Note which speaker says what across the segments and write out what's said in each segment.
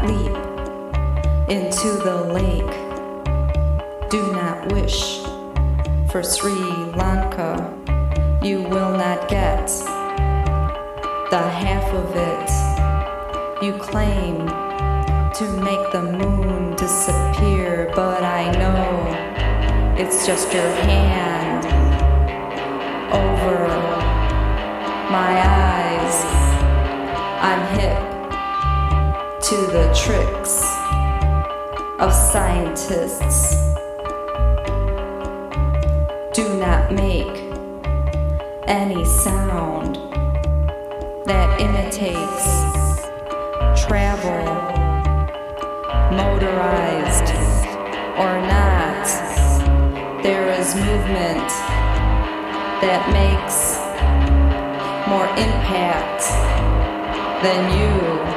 Speaker 1: leap into the lake. Do not wish for Sri Lanka. You will not get the half of it. You claim to make the moon disappear, but I know it's just your hand over my eyes. I'm hip to the tricks of scientists. Do not make any sound that imitates travel, motorized or not. There is movement that makes more impact than you.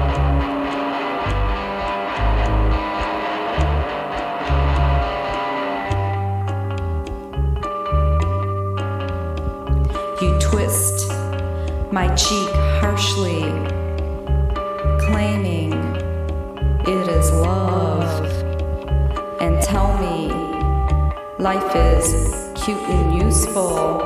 Speaker 1: You twist my cheek harshly, claiming it is love, and tell me life is cute and useful.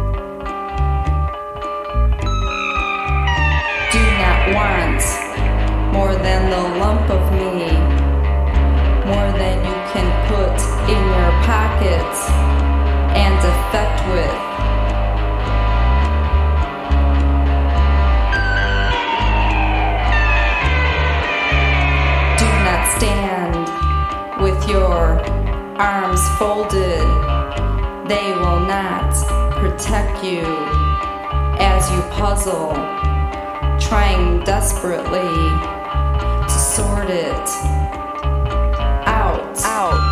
Speaker 1: Do not want more than the lump of me, more than you can put in your pocket and affect with. Stand with your arms folded. They will not protect you as you puzzle, trying desperately to sort it out.